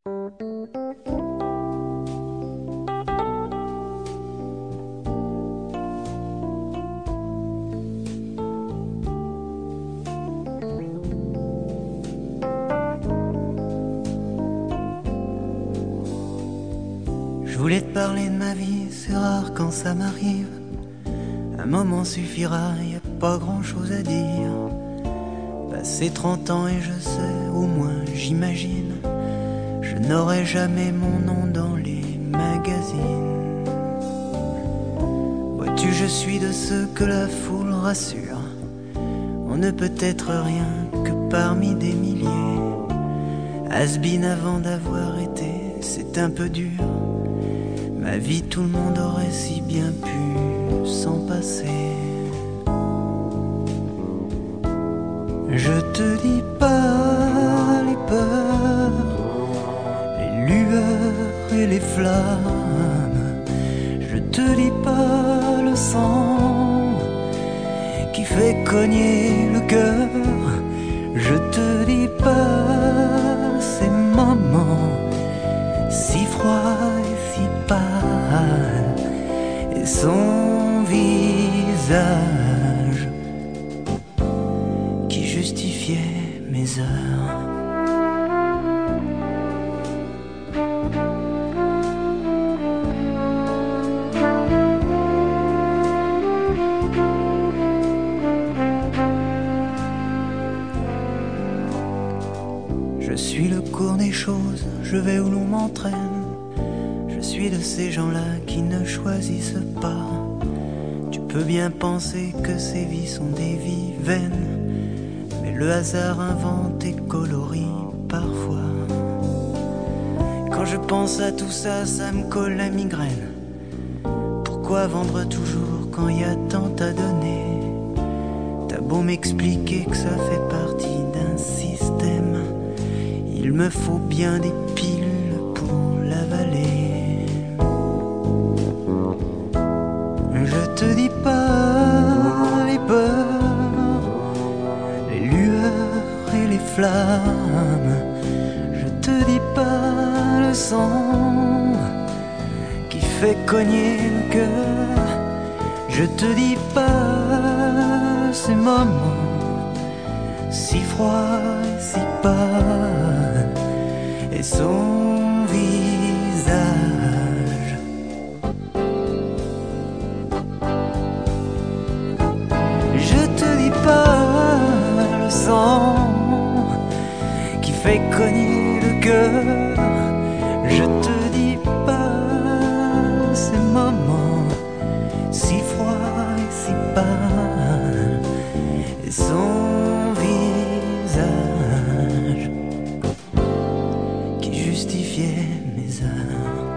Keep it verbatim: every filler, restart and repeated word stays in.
Je voulais te parler de ma vie, c'est rare quand ça m'arrive. Un moment suffira, y a pas grand chose à dire. Passé trente ans et je sais, au moins j'imagine, je n'aurai jamais mon nom dans les magazines. Vois-tu, je suis de ceux que la foule rassure. On ne peut être rien que parmi des milliers. Has-been avant d'avoir été, c'est un peu dur. Ma vie, tout le monde aurait si bien pu s'en passer. Je te dis pas les peurs, les lueurs et les flammes. Je te dis pas le sang qui fait cogner le cœur. Je te dis pas ces moments si froids et si pâle, et son visage qui justifiait mes heures. Je suis le cours des choses, je vais où l'on m'entraîne. Je suis de ces gens-là qui ne choisissent pas. Tu peux bien penser que ces vies sont des vies vaines, mais le hasard invente et colorie parfois. Quand je pense à tout ça, ça me colle la migraine. Pourquoi vendre toujours quand y a tant à donner? T'as beau m'expliquer que ça fait partie d'un système, il me faut bien des piles pour l'avaler. Je te dis pas les peurs, les lueurs et les flammes. Je te dis pas le sang qui fait cogner le cœur. Je te dis pas ces moments si froids et si pâles, et son visage je te dis pas le sang qui fait cogner le cœur. Je te dis pas ces moments si froids et si pâles, et son visage qui justifiait mes heures.